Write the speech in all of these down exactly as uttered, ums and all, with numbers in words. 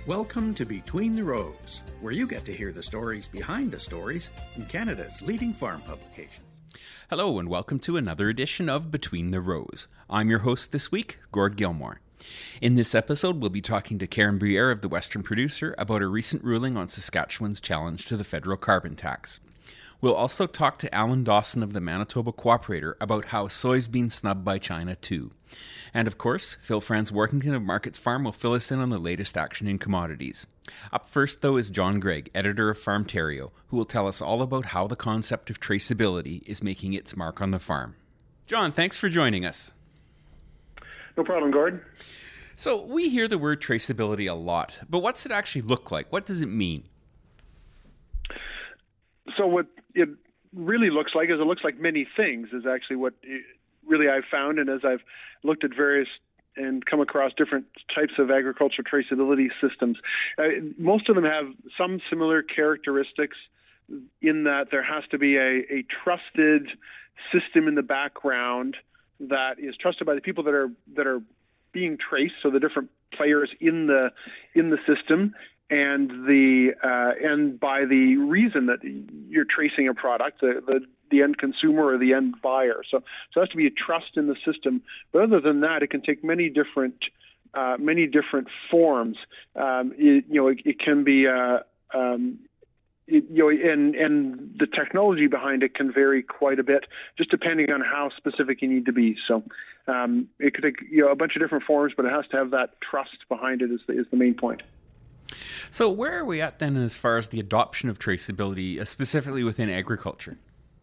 Welcome to Between the Rows, where you get to hear the stories behind the stories in Canada's leading farm publications. Hello and welcome to another edition of Between the Rows. I'm your host this week, Gord Gilmore. In this episode, we'll be talking to Karen Briere of The Western Producer about a recent ruling on Saskatchewan's challenge to the federal carbon tax. We'll also talk to Alan Dawson of the Manitoba Cooperator about how soy's been snubbed by China too. And of course, Phil Franz Workington of Markets Farm will fill us in on the latest action in commodities. Up first, though, is John Gregg, editor of Farmtario, who will tell us all about how the concept of traceability is making its mark on the farm. John, thanks for joining us. No problem, Gord. So we hear the word traceability a lot, but what's it actually look like? What does it mean? So what it really looks like is it looks like many things is actually what it, really I've found. And as I've looked at various and come across different types of agricultural traceability systems, uh, most of them have some similar characteristics in that there has to be a, a trusted system in the background that is trusted by the people that are that are being traced, so the different players in the in the system, and the uh, and by the reason that you're tracing a product, the, the the end consumer or the end buyer. So, so there has to be a trust in the system. But other than that, it can take many different uh, many different forms. Um, it, you know, it, it can be uh, um, it, you know, and and the technology behind it can vary quite a bit, just depending on how specific you need to be. So, um, it could take you know a bunch of different forms, but it has to have that trust behind it. Is the, is the main point. So where are we at then as far as the adoption of traceability, uh, specifically within agriculture?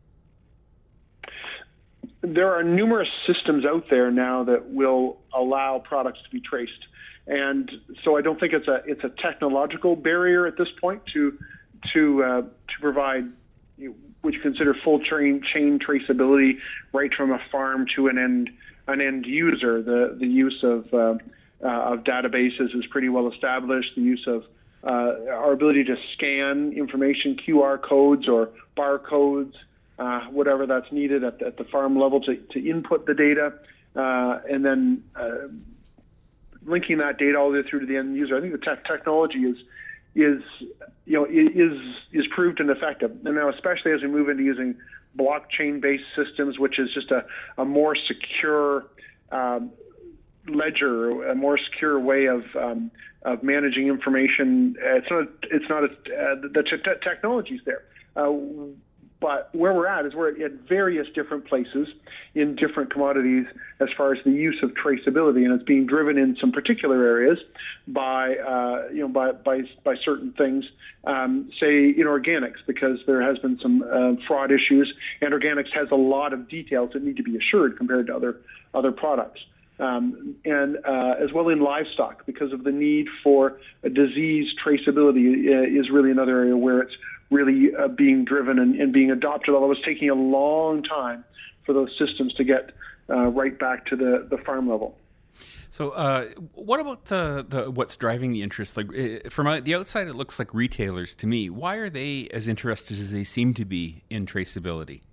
There are numerous systems out there now that will allow products to be traced. And so I don't think it's a it's a technological barrier at this point to to uh, to provide you know, what you consider full chain chain traceability right from a farm to an end an end user. The the use of uh, uh, of databases is pretty well established. The use of uh, our ability to scan information, Q R codes or barcodes, uh, whatever that's needed at the, at the farm level to, to input the data, uh, and then uh, linking that data all the way through to the end user. I think the te- technology is is you know is is proved and effective. And now, especially as we move into using blockchain-based systems, which is just a, a more secure um, ledger, a more secure way of um, of managing information. It's not it's not a, uh, the t- technology's there. Uh, But where we're at is we're at various different places in different commodities as far as the use of traceability, and it's being driven in some particular areas by uh, you know by by by certain things. Um, say in organics, because there has been some uh, fraud issues, and organics has a lot of details that need to be assured compared to other other products. Um, and uh, as well in livestock, because of the need for a disease traceability uh, is really another area where it's really uh, being driven and, and being adopted, although it's taking a long time for those systems to get uh, right back to the, the farm level. So uh, what about uh, the, what's driving the interest? Like uh, from the outside, it looks like retailers to me. Why are they as interested as they seem to be in traceability?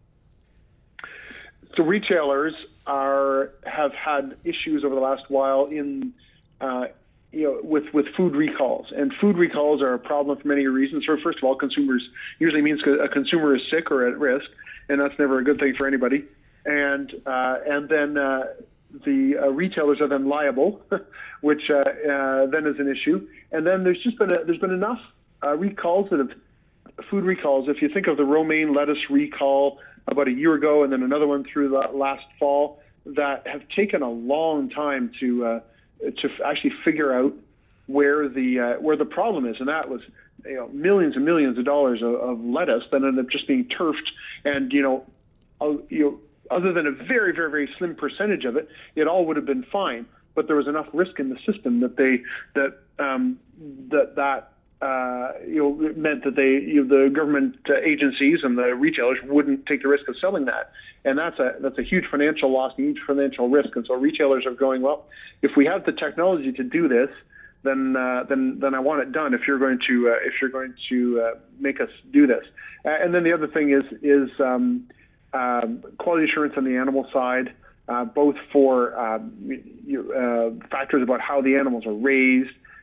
So retailers are have had issues over the last while in uh, you know, with, with food recalls. And food recalls are a problem for many reasons. So first of all, consumers usually means a consumer is sick or at risk, and that's never a good thing for anybody. And uh, and then uh, the uh, retailers are then liable, which uh, uh, then is an issue. And then there's just been a, there's been enough uh, recalls that have food recalls. If you think of the romaine lettuce recall about a year ago, and then another one through the last fall, that have taken a long time to uh, to actually figure out where the uh, where the problem is, and that was you know millions and millions of dollars of, of lettuce that ended up just being turfed, and you know, uh, you know, other than a very very very slim percentage of it, it all would have been fine. But there was enough risk in the system that they that um, that that uh, you know it meant that they you know, the government uh, agencies and the retailers wouldn't take the risk of selling that. And that's a that's a huge financial loss, a huge financial risk. And so retailers are going, well, if we have the technology to do this, then uh, then then I want it done. If you're going to uh, if you're going to uh, make us do this, uh, and then the other thing is is um, um, quality assurance on the animal side, uh, both for um, you, uh, factors about how the animals are raised,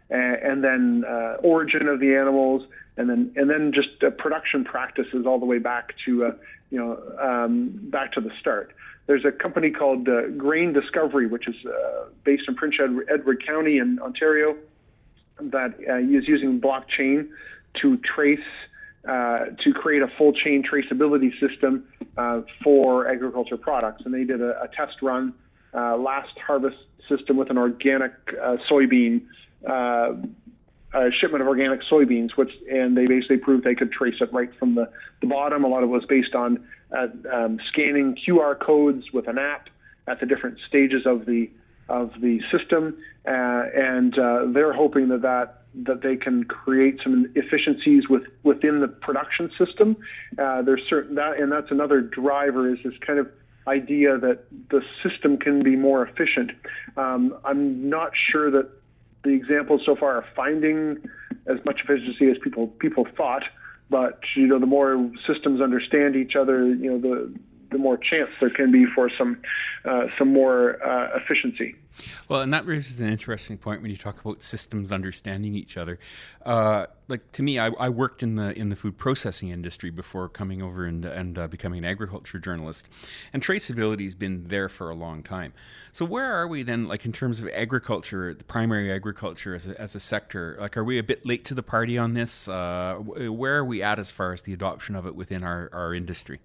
and, and then uh, origin of the animals, and then and then just uh, production practices all the way back to uh, you know um, back to the start. There's a company called uh, Grain Discovery, which is uh, based in Prince Edward, Edward County in Ontario, that uh, is using blockchain to trace, uh, to create a full chain traceability system uh, for agriculture products. And they did a, a test run uh, last harvest system with an organic uh, soybean, uh, a shipment of organic soybeans, which, and they basically proved they could trace it right from the, the bottom. A lot of it was based on uh, um, scanning Q R codes with an app at the different stages of the of the system, uh, and uh, they're hoping that, that that they can create some efficiencies with within the production system. Uh, there's certain that, and that's another driver, is this kind of idea that the system can be more efficient. Um, I'm not sure that the examples so far are finding as much efficiency as people people thought, but you know, the more systems understand each other, you know, the the more chance there can be for some uh, some more uh, efficiency. Well, and that raises an interesting point when you talk about systems understanding each other. Uh, like to me, I, I worked in the in the food processing industry before coming over and and uh, becoming an agriculture journalist, and traceability has been there for a long time. So where are we then, like in terms of agriculture, the primary agriculture as a, as a sector? Like, are we a bit late to the party on this? Uh, where are we at as far as the adoption of it within our, our industry?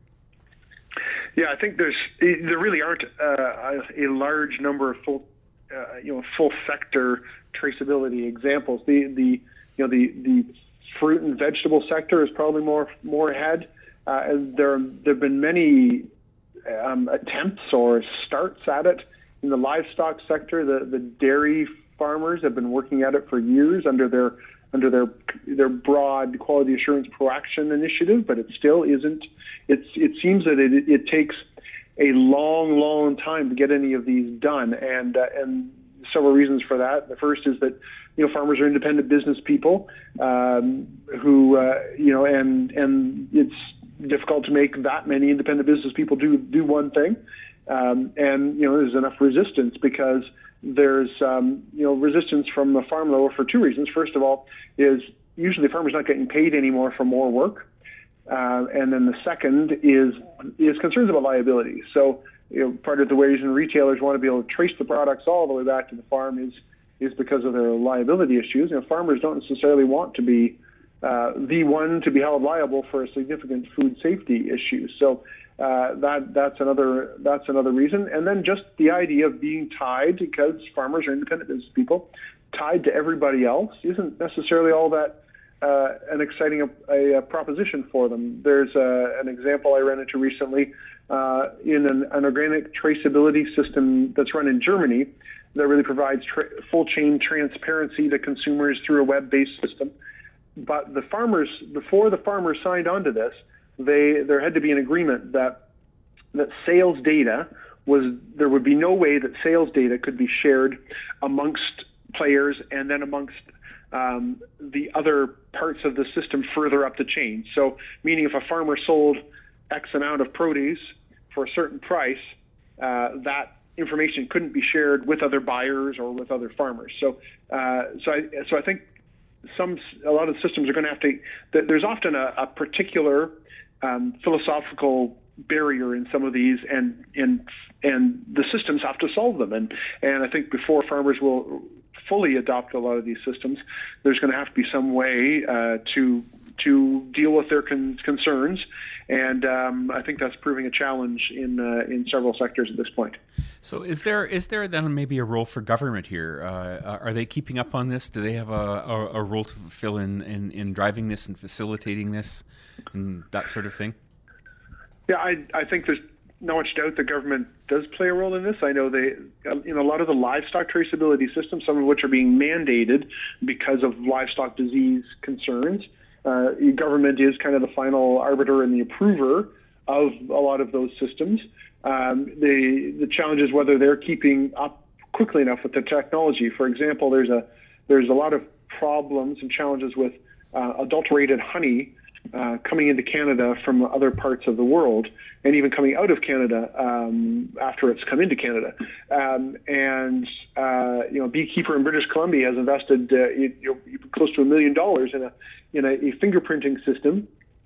Yeah, I think there's there really aren't uh, a large number of full, uh, you know, full sector traceability examples. The the you know the the fruit and vegetable sector is probably more more ahead. Uh, and there there have been many um, attempts or starts at it in the livestock sector. The the dairy farmers have been working at it for years under their under their their broad quality assurance proaction initiative, but it still isn't. It's it seems that it it takes a long, long time to get any of these done, and uh, and several reasons for that. The first is that you know farmers are independent business people um, who uh, you know and and it's difficult to make that many independent business people do do one thing, um, and you know there's enough resistance because there's um, you know resistance from the farm level for two reasons. First of all, is usually the farmer's not getting paid anymore for more work, uh, and then the second is is concerns about liability. So you know part of the reason retailers want to be able to trace the products all the way back to the farm is is because of their liability issues. You know farmers don't necessarily want to be uh, the one to be held liable for a significant food safety issue. So. Uh, that that's another that's another reason, and then just the idea of being tied, because farmers are independent business people, tied to everybody else isn't necessarily all that uh, an exciting a, a proposition for them. There's a, an example I ran into recently uh, in an, an organic traceability system that's run in Germany that really provides tra- full chain transparency to consumers through a web-based system. But the farmers, before the farmers signed on to this, They, there had to be an agreement that that sales data was, there would be no way that sales data could be shared amongst players and then amongst um, the other parts of the system further up the chain. So meaning if a farmer sold X amount of produce for a certain price, uh, that information couldn't be shared with other buyers or with other farmers. So uh, so I so I think some a lot of the systems are going to have to, there's often a, a particular Um, philosophical barrier in some of these, and and and the systems have to solve them. And and I think before farmers will fully adopt a lot of these systems, there's going to have to be some way uh, to to deal with their con- concerns. And um, I think that's proving a challenge in uh, in several sectors at this point. So is there is there then maybe a role for government here? Uh, are they keeping up on this? Do they have a, a, a role to fulfill in, in, in driving this and facilitating this and that sort of thing? Yeah, I, I think there's no much doubt the government does play a role in this. I know they, in a lot of the livestock traceability systems, some of which are being mandated because of livestock disease concerns. Uh, government is kind of the final arbiter and the approver of a lot of those systems. Um, the the challenge is whether they're keeping up quickly enough with the technology. For example, there's a there's a lot of problems and challenges with uh, adulterated honey uh, coming into Canada from other parts of the world, and even coming out of Canada um, after it's come into Canada. Um, and uh, you know, Beekeeper in British Columbia has invested uh, you know, close to a million dollars in a in a, a fingerprinting system,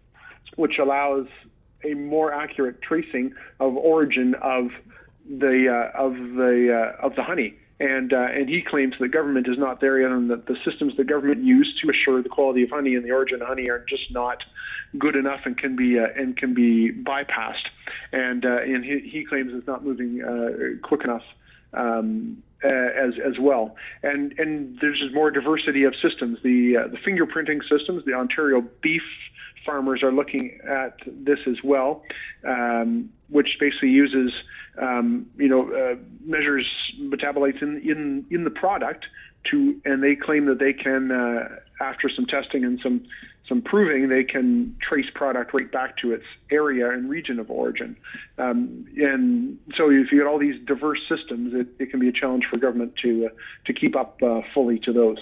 which allows a more accurate tracing of origin of the uh, of the uh, of the honey. And uh, and he claims the government is not there yet, and that the systems the government used to assure the quality of honey and the origin of honey are just not good enough and can be uh, and can be bypassed. And uh, and he, he claims it's not moving uh, quick enough um, uh, as as well. And and there's just more diversity of systems. The uh, the fingerprinting systems, the Ontario beef farmers are looking at this as well, um, which basically uses, um, you know, uh, measures metabolites in, in in the product to, and they claim that they can, uh, after some testing and some some proving, they can trace product right back to its area and region of origin. Um, and so, if you get all these diverse systems, it, it can be a challenge for government to uh, to keep up uh, fully to those.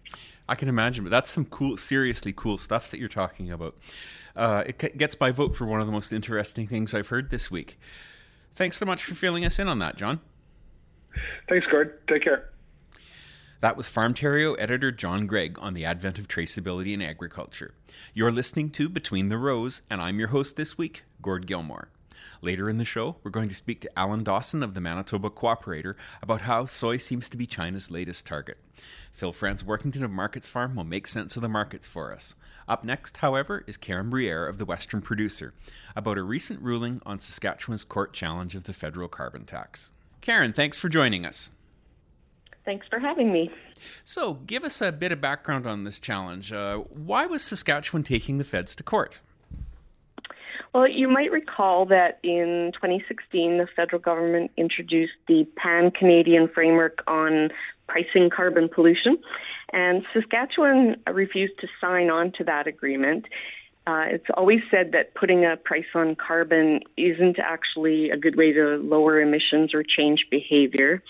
I can imagine, but that's some cool, seriously cool stuff that you're talking about. Uh, it gets my vote for one of the most interesting things I've heard this week. Thanks so much for filling us in on that, John. Thanks, Gord. Take care. That was Farmtario editor John Gregg on the advent of traceability in agriculture. You're listening to Between the Rows, and I'm your host this week, Gord Gilmore. Later in the show, we're going to speak to Alan Dawson of the Manitoba Cooperator about how soy seems to be China's latest target. Phil Franz Workington of Markets Farm will make sense of the markets for us. Up next, however, is Karen Briere of the Western Producer about a recent ruling on Saskatchewan's court challenge of the federal carbon tax. Karen, thanks for joining us. Thanks for having me. So, give us a bit of background on this challenge. Uh, why was Saskatchewan taking the feds to court? Well, you might recall that in twenty sixteen, the federal government introduced the Pan-Canadian Framework on Pricing Carbon Pollution, and Saskatchewan refused to sign on to that agreement. Uh, it's always said that putting a price on carbon isn't actually a good way to lower emissions or change behavior.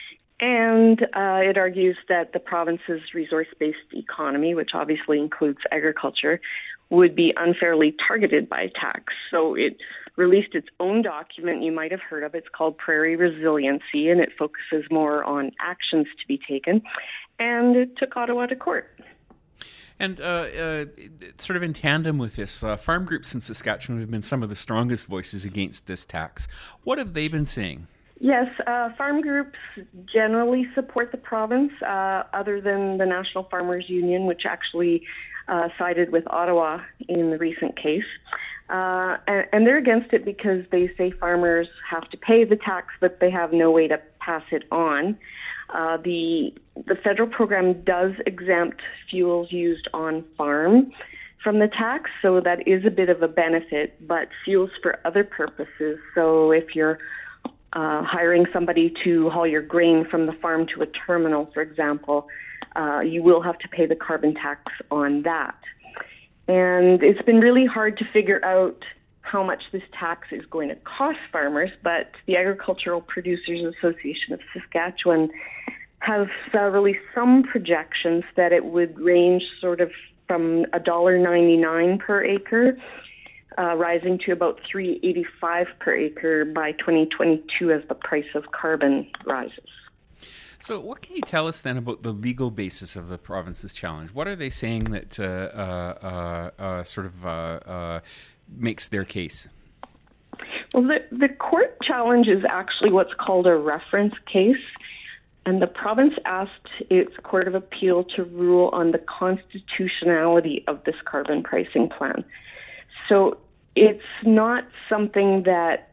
And uh, it argues that the province's resource-based economy, which obviously includes agriculture, would be unfairly targeted by tax. So it released its own document you might have heard of. It's called Prairie Resiliency, and it focuses more on actions to be taken. And it took Ottawa to court. And uh, uh, sort of in tandem with this, uh, farm groups in Saskatchewan have been some of the strongest voices against this tax. What have they been saying? Yes, uh, farm groups generally support the province, uh, other than the National Farmers Union, which actually uh, sided with Ottawa in the recent case. Uh, and, and they're against it because they say farmers have to pay the tax, but they have no way to pass it on. Uh, the the federal program does exempt fuels used on farm from the tax, so that is a bit of a benefit, but fuels for other purposes. So if you're Uh, hiring somebody to haul your grain from the farm to a terminal, for example, uh, you will have to pay the carbon tax on that. And it's been really hard to figure out how much this tax is going to cost farmers, but the Agricultural Producers Association of Saskatchewan has uh, released some projections that it would range sort of from one dollar ninety-nine per acre Uh, rising to about three dollars and eighty-five cents per acre by twenty twenty-two as the price of carbon rises. So what can you tell us then about the legal basis of the province's challenge? What are they saying that uh, uh, uh, uh, sort of uh, uh, makes their case? Well, the, the court challenge is actually what's called a reference case, and the province asked its Court of Appeal to rule on the constitutionality of this carbon pricing plan. So it's not something that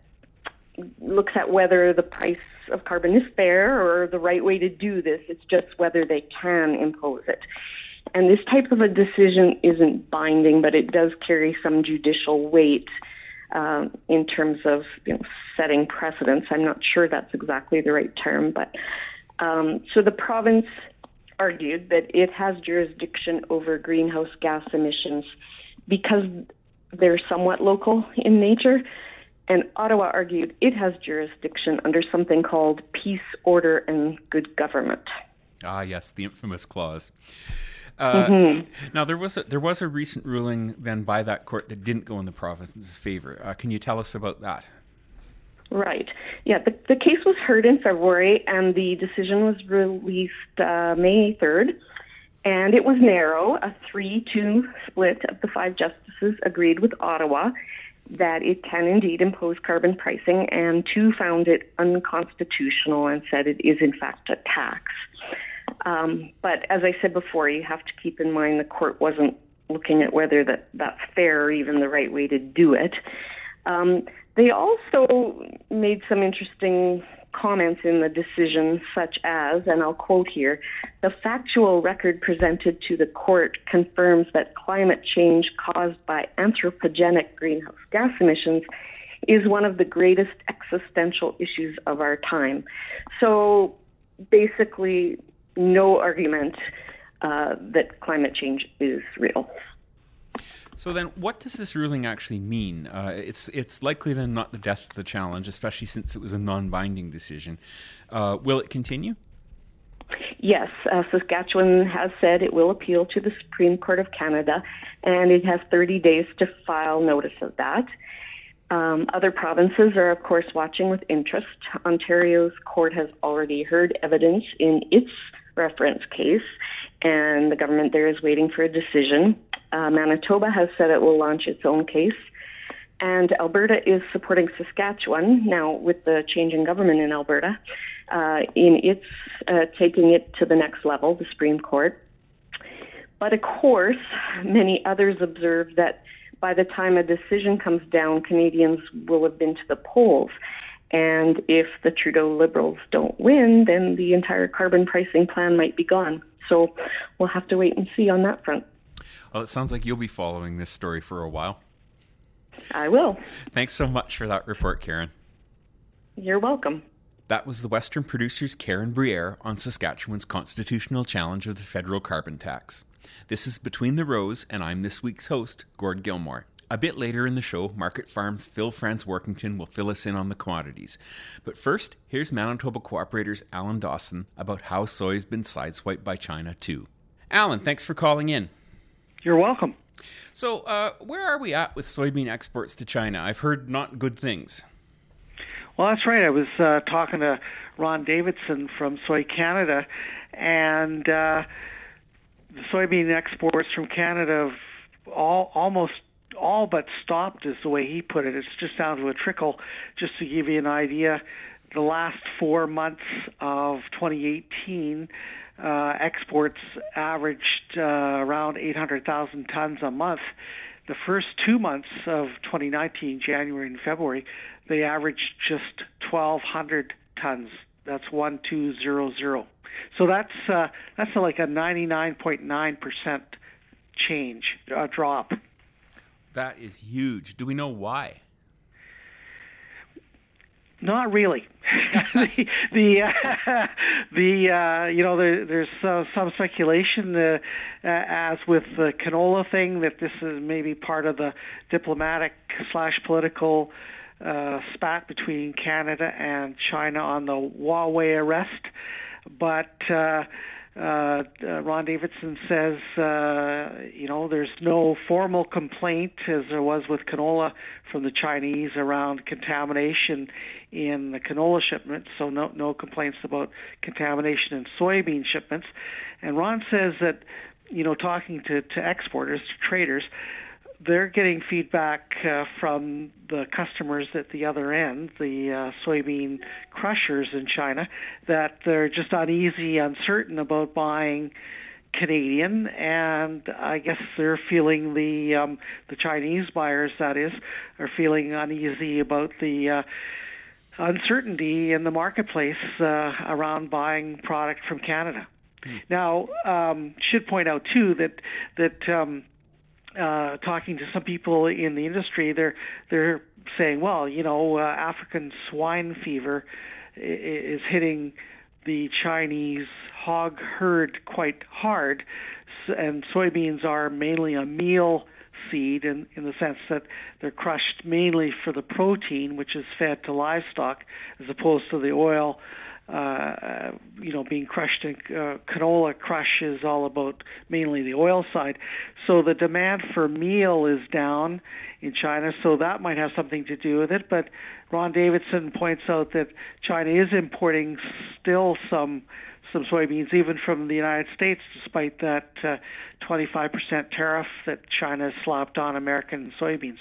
looks at whether the price of carbon is fair or the right way to do this. It's just whether they can impose it. And this type of a decision isn't binding, but it does carry some judicial weight um, in terms of, you know, setting precedents. I'm not sure that's exactly the right term, but um, so the province argued that it has jurisdiction over greenhouse gas emissions because they're somewhat local in nature, and Ottawa argued it has jurisdiction under something called peace, order, and good government. Ah, yes, the infamous clause. Uh, Mm-hmm. Now, there was a, there was a recent ruling then by that court that didn't go in the province's favor. Uh, can you tell us about that? Right. Yeah, the, the case was heard in February, and the decision was released uh, May third. And it was narrow. A three two split of the five justices agreed with Ottawa that it can indeed impose carbon pricing, and two found it unconstitutional and said it is in fact a tax. Um, but as I said before, you have to keep in mind the court wasn't looking at whether that, that's fair or even the right way to do it. Um, they also made some interesting comments in the decision, such as, and I'll quote here, the factual record presented to the court confirms that climate change caused by anthropogenic greenhouse gas emissions is one of the greatest existential issues of our time. So basically, no argument uh, that climate change is real. So then, what does this ruling actually mean? Uh, it's it's likely then not the death of the challenge, especially since it was a non-binding decision. Uh, will it continue? Yes, uh, Saskatchewan has said it will appeal to the Supreme Court of Canada, and it has thirty days to file notice of that. Um, other provinces are, of course, watching with interest. Ontario's court has already heard evidence in its reference case, and the government there is waiting for a decision. Uh, Manitoba has said it will launch its own case, and Alberta is supporting Saskatchewan, now with the change in government in Alberta, uh, in its uh, taking it to the next level, the Supreme Court. But of course, many others observe that by the time a decision comes down, Canadians will have been to the polls. And if the Trudeau Liberals don't win, then the entire carbon pricing plan might be gone. So we'll have to wait and see on that front. Well, it sounds like you'll be following this story for a while. I will. Thanks so much for that report, Karen. You're welcome. That was the Western Producer's Karen Briere on Saskatchewan's constitutional challenge of the federal carbon tax. This is Between the Rows, and I'm this week's host, Gord Gilmore. A bit later in the show, Market Farms' Phil Franz Workington will fill us in on the commodities. But first, here's Manitoba Cooperator's Alan Dawson about how soy has been sideswiped by China, too. Alan, thanks for calling in. You're welcome. So, uh, where are we at with soybean exports to China? I've heard not good things. Well, that's right. I was uh, talking to Ron Davidson from Soy Canada, and uh, the soybean exports from Canada have all, almost all but stopped, is the way he put it. It's just down to a trickle. Just to give you an idea, the last four months of twenty eighteen, uh, exports averaged uh, around eight hundred thousand tons a month. The first two months of twenty nineteen, January and February, they averaged just twelve hundred tons. That's one two zero zero. So that's uh, that's like a ninety-nine point nine percent change, uh, drop. That is huge. Do we know why? Not really. the the, uh, the uh, you know there, there's uh, some speculation, uh, uh, as with the canola thing, that this is maybe part of the diplomatic slash political uh, spat between Canada and China on the Huawei arrest. But uh, uh, Ron Davidson says, uh, you know, there's no formal complaint, as there was with canola, from the Chinese around contamination in the canola shipments, so no no complaints about contamination in soybean shipments. And Ron says that, you know, talking to, to exporters, to traders, they're getting feedback uh, from the customers at the other end, the uh, soybean crushers in China, that they're just uneasy, uncertain about buying Canadian, and I guess they're feeling the um, the Chinese buyers, that is, are feeling uneasy about the uh, uncertainty in the marketplace uh, around buying product from Canada. Mm. Now, um, should point out too that that. Um, Uh, talking to some people in the industry, they're they're saying, well, you know, uh, African swine fever is hitting the Chinese hog herd quite hard, and soybeans are mainly a meal seed in, in the sense that they're crushed mainly for the protein, which is fed to livestock, as opposed to the oil uh, you know, being crushed in uh, canola crush is all about mainly the oil side. So the demand for meal is down in China, so that might have something to do with it. But Ron Davidson points out that China is importing still some some soybeans, even from the United States, despite that uh, twenty-five percent tariff that China has slapped on American soybeans.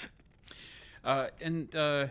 Uh, and uh,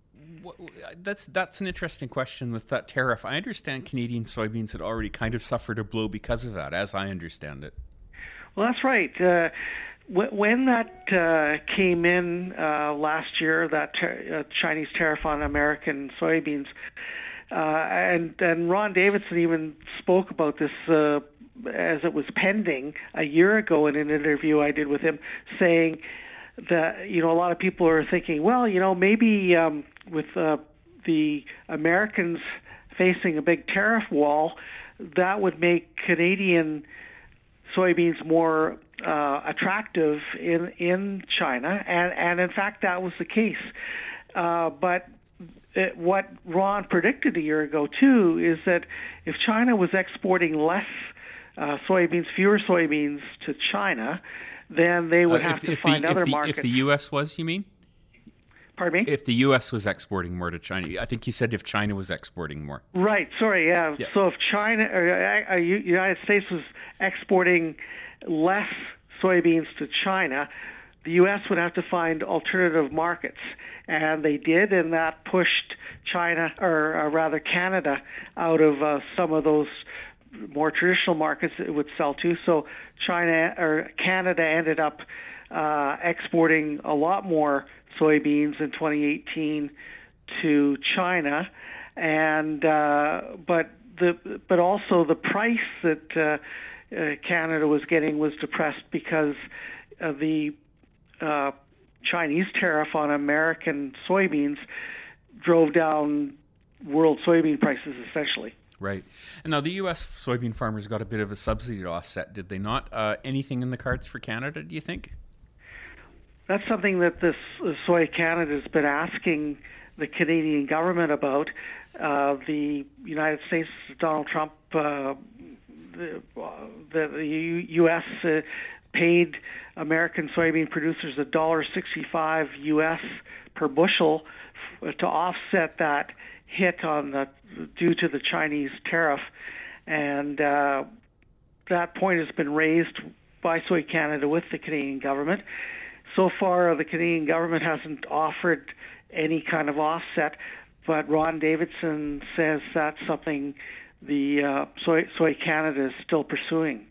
that's that's an interesting question with that tariff. I understand Canadian soybeans had already kind of suffered a blow because of that, as I understand it. Well, that's right. Uh, when that uh, came in uh, last year, that ter- uh, Chinese tariff on American soybeans, uh, and, and Ron Davidson even spoke about this uh, as it was pending a year ago in an interview I did with him, saying that, you know, a lot of people are thinking, well, you know, maybe um, with uh, the Americans facing a big tariff wall, that would make Canadian soybeans more uh, attractive in in China, and and in fact that was the case. Uh, but it, what Ron predicted a year ago too is that if China was exporting less uh, soybeans, fewer soybeans to China, then they would uh, have if, to if find the, other if the, markets. If the U S was, you mean? Pardon me? If the U S was exporting more to China, I think you said if China was exporting more. Right. Sorry. Yeah. yeah. So if China or uh, United States was exporting less soybeans to China, the U S would have to find alternative markets, and they did, and that pushed China, or uh, rather Canada, out of uh, some of those more traditional markets it would sell to. So China or Canada ended up uh, exporting a lot more soybeans in twenty eighteen to China, and uh, but the but also the price that uh, uh, Canada was getting was depressed because of the uh, Chinese tariff on American soybeans drove down world soybean prices essentially. Right. And now the U S soybean farmers got a bit of a subsidy to offset, did they not? Uh, anything in the cards for Canada, do you think? That's something that this uh, Soy Canada has been asking the Canadian government about. Uh, the United States, Donald Trump, uh, the, the, the U S uh, paid American soybean producers one dollar sixty-five U S per bushel f- to offset that hit on the due to the Chinese tariff, and uh, that point has been raised by Soy Canada with the Canadian government. So far, the Canadian government hasn't offered any kind of offset, but Ron Davidson says that's something the uh, Soy, Soy Canada is still pursuing.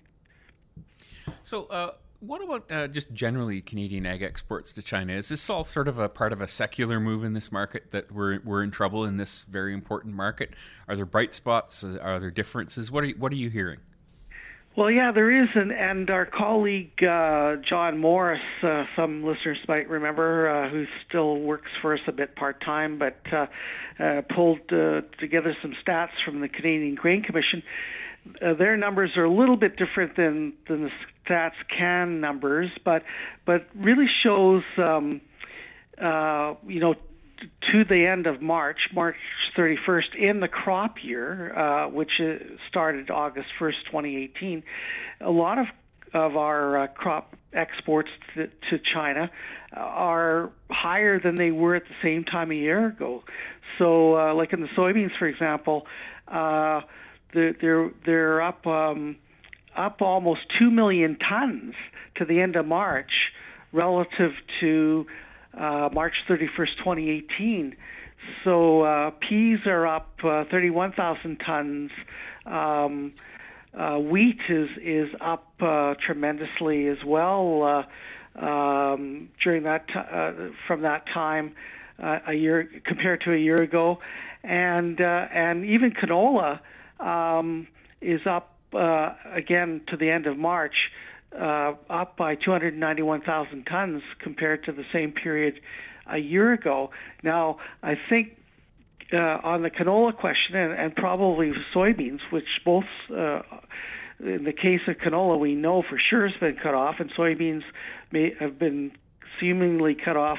So, uh, what about uh, just generally Canadian ag exports to China? Is this all sort of a part of a secular move in this market that we're we're in trouble in this very important market? Are there bright spots? Are there differences? What are you, what are you hearing? Well, yeah, there is, and, and our colleague uh, John Morris, uh, some listeners might remember, uh, who still works for us a bit part-time, but uh, uh, pulled uh, together some stats from the Canadian Grain Commission. Uh, their numbers are a little bit different than, than the Stats Can numbers, but but really shows, um, uh, you know, to the end of March, March thirty-first, in the crop year, uh, which started August first, twenty eighteen, a lot of of our uh, crop exports to, to China are higher than they were at the same time a year ago. So, uh, like in the soybeans, for example, uh, they're they're, they're up um, up almost two million tons to the end of March relative to Uh, March thirty-first, twenty eighteen. So uh, peas are up uh, thirty-one thousand tons. Um, uh, wheat is is up uh, tremendously as well uh, um, during that t- uh, from that time uh, a year compared to a year ago, and uh, and even canola um, is up uh, again to the end of March. Uh, up by two hundred ninety-one thousand tons compared to the same period a year ago. Now, I think uh, on the canola question, and, and probably soybeans, which both, uh, in the case of canola, we know for sure has been cut off, and soybeans may have been seemingly cut off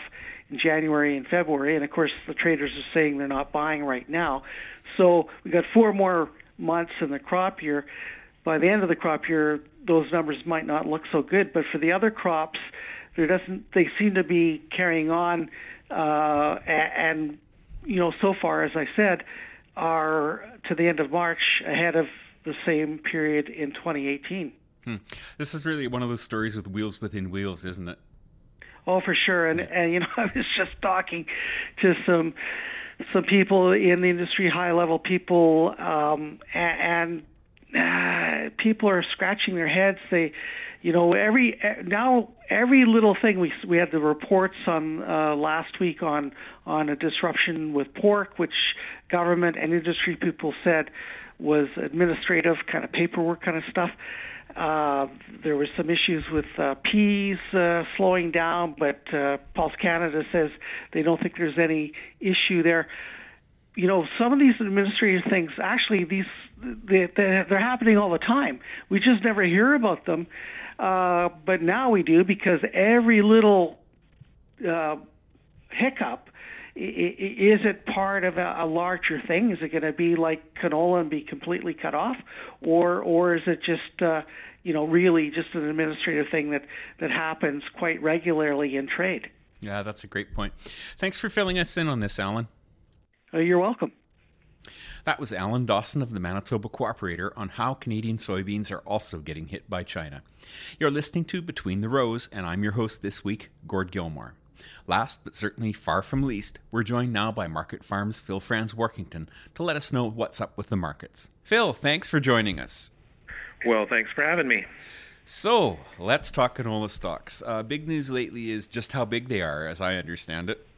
in January and February, and of course the traders are saying they're not buying right now. So we got four more months in the crop year. By the end of the crop year, those numbers might not look so good, but for the other crops, there doesn't. They seem to be carrying on, uh, and you know, so far, as I said, are to the end of March ahead of the same period in twenty eighteen. Hmm. This is really one of those stories with wheels within wheels, isn't it? Oh, for sure. And, and you know, I was just talking to some some people in the industry, high-level people, um, and, and uh, people are scratching their heads. They, you know, every now every little thing. We we had the reports on uh, last week on on a disruption with pork, which government and industry people said was administrative kind of paperwork kind of stuff. Uh, there were some issues with uh, peas uh, slowing down, but uh, Pulse Canada says they don't think there's any issue there. You know, some of these administrative things, actually, these they, they're happening all the time. We just never hear about them, uh, but now we do, because every little uh, hiccup, is it part of a, a larger thing? Is it going to be like canola and be completely cut off, or or is it just uh, you know really just an administrative thing that, that happens quite regularly in trade? Yeah, that's a great point. Thanks for filling us in on this, Alan. Uh, you're welcome. That was Alan Dawson of the Manitoba Cooperator on how Canadian soybeans are also getting hit by China. You're listening to Between the Rows, and I'm your host this week, Gord Gilmore. Last, but certainly far from least, we're joined now by Market Farms' Phil Franz Workington to let us know what's up with the markets. Phil, thanks for joining us. Well, thanks for having me. So, let's talk canola stocks. Uh, big news lately is just how big they are, as I understand it.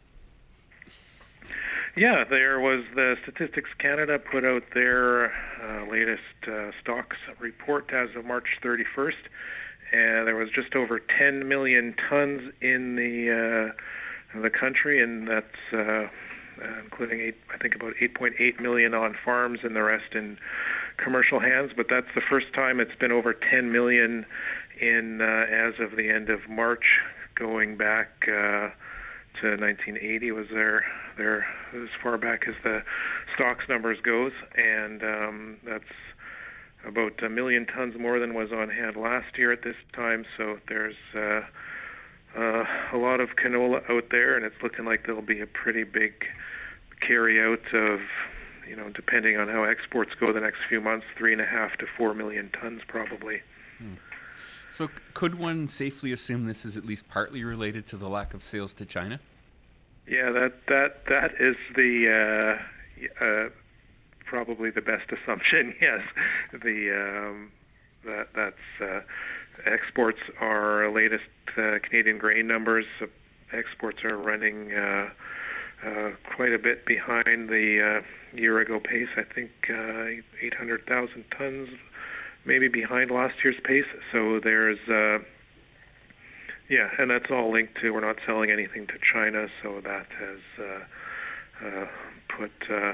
Yeah, there was the Statistics Canada put out their uh, latest uh, stocks report as of March thirty-first. And there was just over ten million tons in the uh, the country, and that's uh, uh, including eight, I think about eight point eight million on farms, and the rest in commercial hands. But that's the first time it's been over ten million in uh, as of the end of March, going back uh, to nineteen eighty was their their as far back as the stocks numbers goes, and um, that's about a million tons more than was on hand last year at this time. So there's uh, uh, a lot of canola out there, and it's looking like there'll be a pretty big carry out of, you know, depending on how exports go the next few months, three and a half to four million tons probably. Hmm. So could one safely assume this is at least partly related to the lack of sales to China? Yeah, that that that is the uh, uh, probably the best assumption. Yes, the um, that that's uh, exports are latest uh, Canadian grain numbers. Uh, exports are running uh, uh, quite a bit behind the uh, year-ago pace. I think uh, eight hundred thousand tons, maybe behind last year's pace. So there's uh, yeah, and that's all linked to we're not selling anything to China, so that has uh, uh, put. Uh,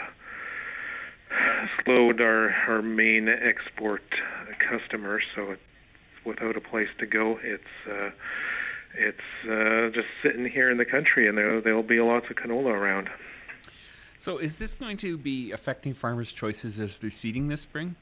slowed our, our main export customers, so it's without a place to go. It's uh, it's uh, just sitting here in the country, and there there'll be lots of canola around. So, is this going to be affecting farmers' choices as they're seeding this spring?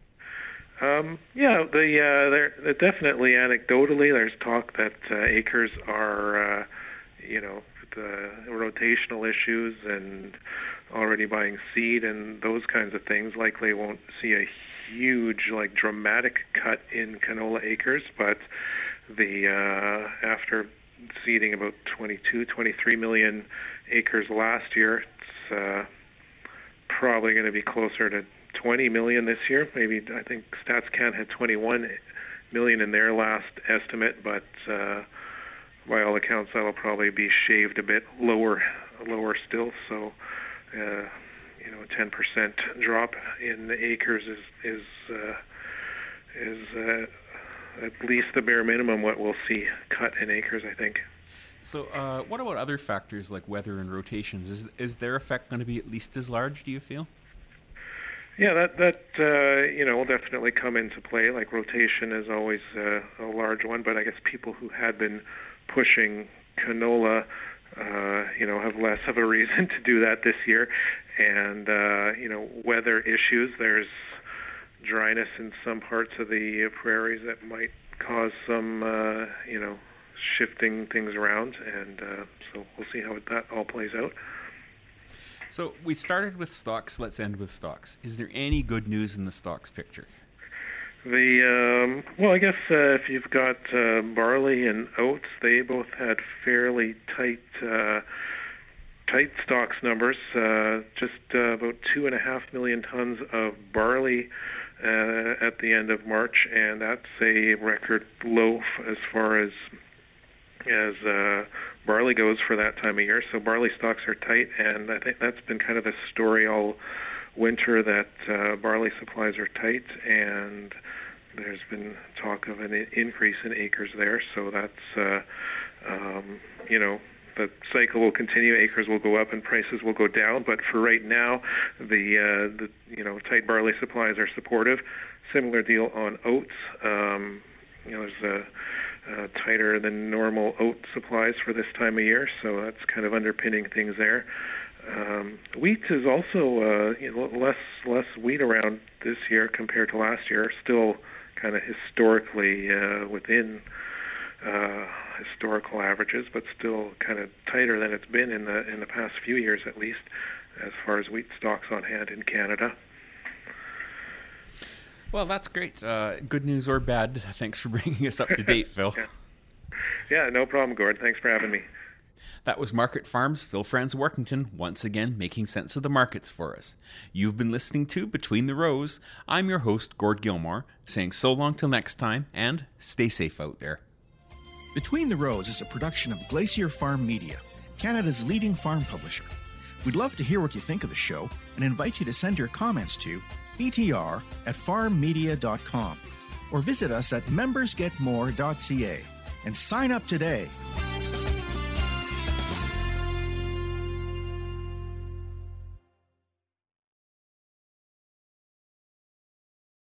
Um, yeah, the uh, there definitely anecdotally, there's talk that uh, acres are, uh, you know, the rotational issues and already buying seed and those kinds of things likely won't see a huge, like, dramatic cut in canola acres, but the uh, after seeding about twenty-two, twenty-three million acres last year, it's uh, probably going to be closer to twenty million this year. Maybe I think StatsCan had twenty-one million in their last estimate, but uh, by all accounts that'll probably be shaved a bit lower, lower still. So. Uh, you know, a ten percent drop in the acres is is uh, is uh, at least the bare minimum what we'll see cut in acres, I think. So, uh, what about other factors like weather and rotations? Is is their effect going to be at least as large? Do you feel? Yeah, that that uh, you know will definitely come into play. Like rotation is always uh, a large one, but I guess people who had been pushing canola uh, you know, have less of a reason to do that this year. And, uh, you know, weather issues, there's dryness in some parts of the prairies that might cause some, uh, you know, shifting things around. And uh, so we'll see how that all plays out. So we started with stocks. Let's end with stocks. Is there any good news in the stocks picture? The um, well, I guess uh, if you've got uh, barley and oats, they both had fairly tight uh, tight stocks numbers. Uh, just uh, about two and a half million tons of barley uh, at the end of March, and that's a record low as far as as uh, barley goes for that time of year. So barley stocks are tight, and I think that's been kind of the story all winter, that uh, barley supplies are tight, and there's been talk of an increase in acres there. So that's, uh, um, you know, the cycle will continue. Acres will go up and prices will go down. But for right now, the, uh, the you know, tight barley supplies are supportive. Similar deal on oats. Um, you know, there's a Uh, tighter than normal oat supplies for this time of year, so that's kind of underpinning things there. Um, wheat is also uh, you know, less less wheat around this year compared to last year. Still kind of historically uh, within uh, historical averages, but still kind of tighter than it's been in the in the past few years, at least, as far as wheat stocks on hand in Canada. Well, that's great. Uh, good news or bad. Thanks for bringing us up to date, Phil. yeah. yeah, no problem, Gord. Thanks for having me. That was Market Farms' Phil Franz-Workington, once again making sense of the markets for us. You've been listening to Between the Rows. I'm your host, Gord Gilmore, saying so long till next time, and stay safe out there. Between the Rows is a production of Glacier Farm Media, Canada's leading farm publisher. We'd love to hear what you think of the show and invite you to send your comments to b t r at farm media dot com or visit us at members get more dot c a and sign up today.